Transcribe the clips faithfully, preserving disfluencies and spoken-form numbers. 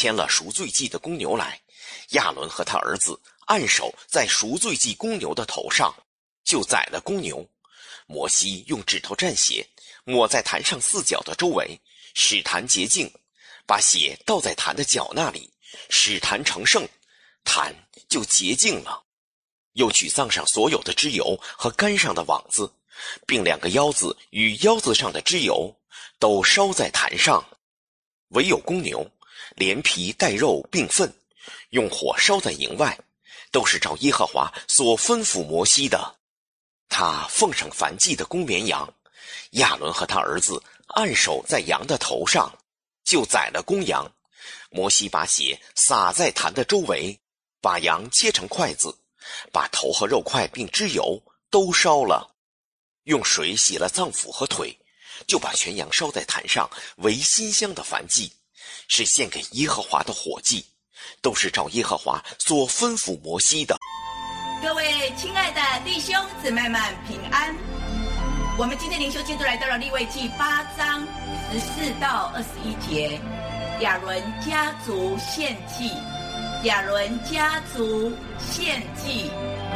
牵了赎罪祭的公牛来，亚伦和他儿子按手在赎罪祭公牛的头上，就宰了公牛。摩西用指头蘸血，抹在坛上四角的周围，使坛洁净，把血倒在坛的角那里，使坛成圣，坛就洁净了。又取脏上所有的脂油和杆上的网子，并两个腰子与腰子上的脂油，都烧在坛上。唯有公牛，连皮带肉并分，用火烧在营外，都是照耶和华所吩咐摩西的。他奉上燔祭的公绵羊，亚伦和他儿子按手在羊的头上，就宰了公羊。摩西把血洒在坛的周围，把羊切成筷子，把头和肉块并脂油都烧了，用水洗了脏腑和腿，就把全羊烧在坛上，为馨香的燔祭，是献给耶和华的火祭，都是照耶和华所吩咐摩西的。 各位亲爱的弟兄姊妹们平安。我们今天灵修进度来到了利未记八章十四到二十一节，亚伦家族献祭，亚伦家族献祭。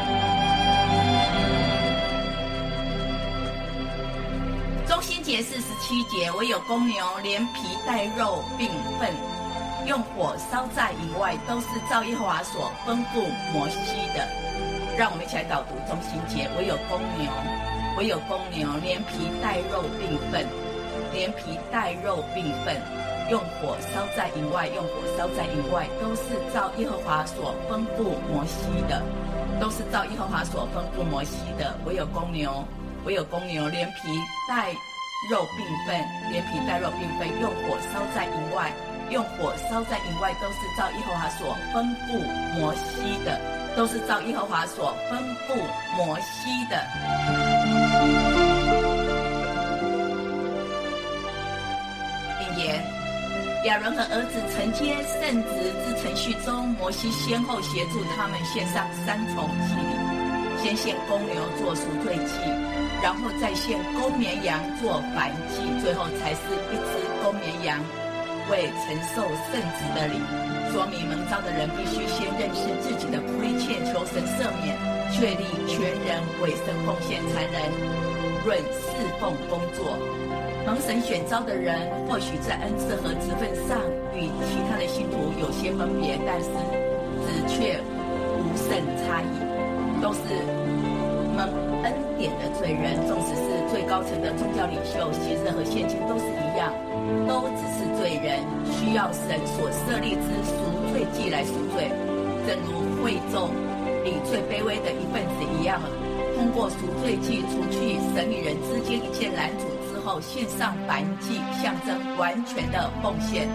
中心节是十七节，唯有公牛连皮带肉并分，用火烧在营外，都是照耶和华所吩咐摩西的。让我们一起来导读中心节，唯有公牛，唯有公牛连皮带肉并分，连皮带肉并分，用火烧在营外，用火烧在营外，都是照耶和华所吩咐摩西的，都是照耶和华所吩咐摩西的。唯有公牛，唯有公牛连皮带肉并分，连皮带肉并分，用火烧在营外，用火烧在营外，都是照耶和华所吩咐摩西的，都是照耶和华所吩咐摩西的。引言：亚伦和儿子承接圣职之程序中，摩西先后协助他们献上三重祭礼，先献公牛做赎罪祭，然后再献公绵羊做燔祭，最后才是一只公绵羊为承受圣职的礼。说明蒙召的人必须先认识自己的亏欠，求神赦免，确立全人委身奉献，才能论侍奉工作。蒙神选召的人或许在恩赐和职分上与其他的信徒有些分别，但是只却无甚差异，都是蒙恩典的罪人。纵使是最高层的宗教领袖，昔日和现今都是一样，都只是罪人，需要神所设立之赎罪祭来赎罪，正如会众里最卑微的一份子一样，通过赎罪祭除去神与人之间一切拦阻之后，献上燔祭，象征完全的奉献。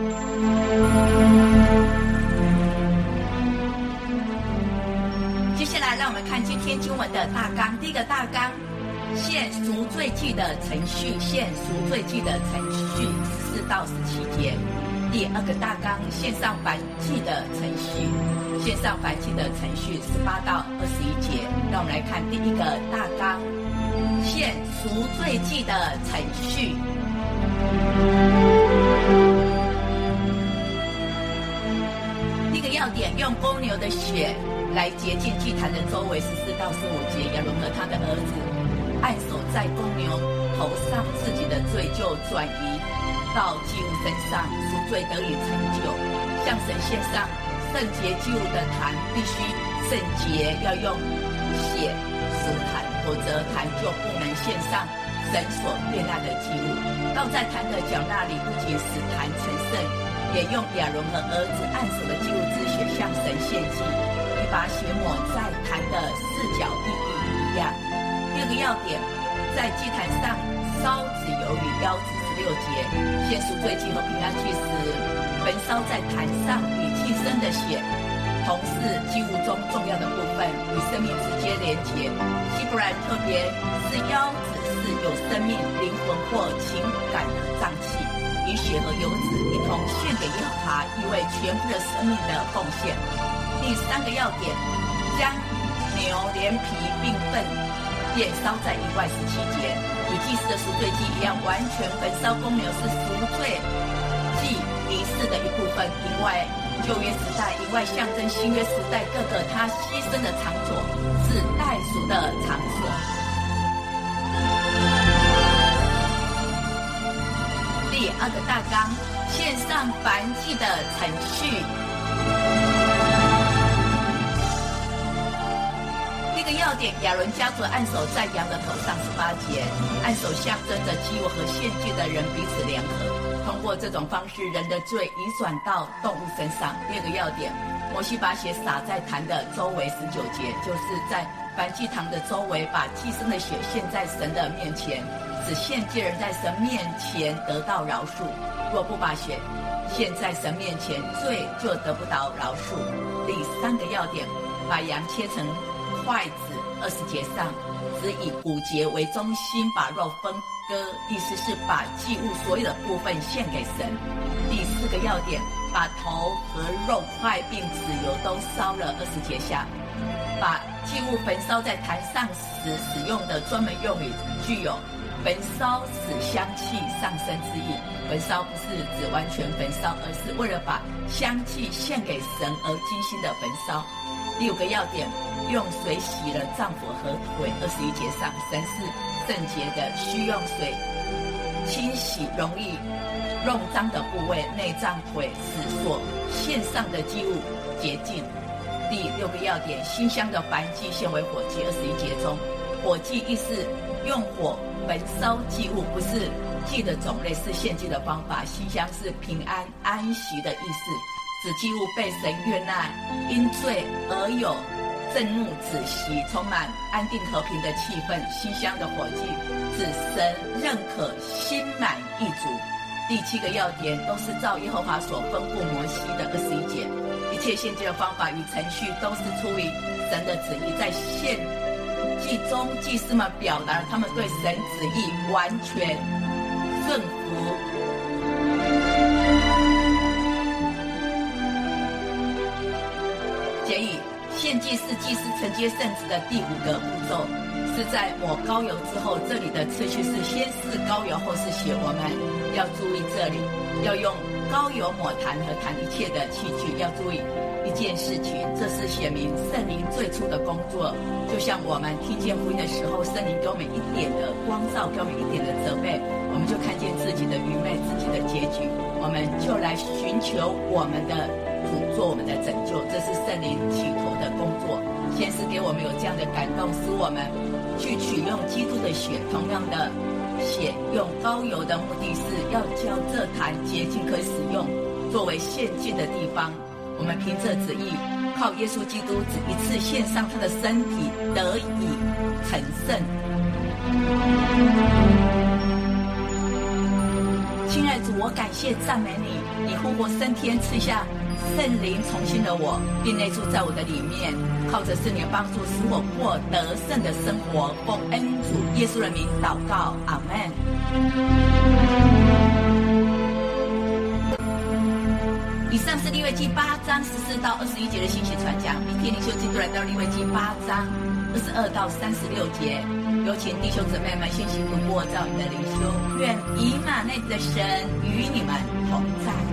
接下来让我们看今天经文的大纲。第一个大纲，献赎罪祭的程序，献赎罪祭的程序十四到十七节。第二个大纲，献上燔祭的程序，献上燔祭的程序十八到二十一节。让我们来看第一个大纲，献赎罪祭的程序。第一个要点，用公牛的血来洁净祭坛的周围。十四到十五节，亚伦和他的儿子按手在公牛头上，自己的罪就转移到祭物身上，赎罪得以成就。向神献上圣洁祭物的坛必须圣洁，要用血赎坛，否则坛就不能献上神所悦纳的祭物。倒在坛的角那里，不仅使坛成圣，也用亚伦和儿子按手的祭物之血向神献祭，与把血抹在坛的四角意义一样。第二个要点，在祭坛上烧脂油与腰子。十六节，献赎罪祭和平安祭时，焚烧在坛上与祭牲的血，同是祭物中重要的部分，与生命直接连结。希伯来特别是腰子是有生命、灵魂或情感的脏器，以血和油脂一同献给耶和华，意味全部的生命的奉献。第三个要点，将牛连皮并分，便烧在营外。十七节，与祭司的赎罪祭一样，完全焚烧公牛是赎罪祭仪式的一部分以外，旧约时代以外象征新约时代各个他牺牲的场所，是代赎的场所。第二个大纲，献上燔祭的程序。第一个要点，亚伦家族按手在羊的头上，十八节，按手象征着祭物和献祭的人彼此联合，通过这种方式，人的罪移转到动物身上。第二个要点，摩西把血洒在坛的周围，十九节，就是在燔祭坛的周围，把祭牲的血献在神的面前，使献祭人在神面前得到饶恕。若不把血献在神面前，罪就得不到饶恕。第三个要点，把羊切成筷子，二十节上，只以骨节为中心，把肉分割，意思是把祭物所有的部分献给神。第四个要点，把头和肉块并脂油都烧了，二十节下，把祭物焚烧在坛上时使用的专门用语，具有焚烧使香气上升之意。焚烧不是指完全焚烧，而是为了把香气献给神而精心的焚烧。第五个要点，用水洗了脏腑和腿，二十一节上，神是圣洁的，需用水清洗容易弄脏的部位，内脏腿，使所献上的祭物洁净。第六个要点，馨香的燔祭献为火祭，二十一节中，火祭意思用火焚烧祭物，不是祭的种类，是献祭的方法。馨香是平安安息的意思，使祭物被神悦纳，因罪而有震怒止息，充满安定和平的气氛。馨香的火祭指神认可，心满意足。第七个要点，都是照耶和华所吩咐摩西的，二十一节，一切献祭的方法与程序都是出于神的旨意。在献祭中，祭司们表达了他们对神旨意完全顺服。结语，献祭是祭司承接圣旨的第五个步骤，是在抹膏油之后，这里的次序是先是膏油，后是血。我们要注意这里要用膏油抹坛和坛一切的器具。要注意一件事情，这是显明圣灵最初的工作。就像我们听见福音的时候，圣灵给我们一点的光照，给我们一点的责备，我们就看见自己的愚昧，自己的结局，我们就来寻求我们的主做我们的拯救。这是圣灵起头的工作，先是给我们有这样的感动，使我们去取用基督的血。同样的，血用膏油的目的是要将这坛洁净可以使用作为献祭的地方。我们凭着旨意，靠耶稣基督只一次献上他的身体，得以成圣。亲爱的主，我感谢赞美你，你复活升天，赐下圣灵重新的我，并内住在我的里面，靠着圣灵帮助，使我过得胜的生活。奉恩主耶稣的名祷告，阿们。以上是利未记八章十四到二十一节的信息传讲。明天灵修进度来到利未记八章二十二到三十六节，有请弟兄姊妹们先行读过照你的灵修。愿以马内的神与你们同在。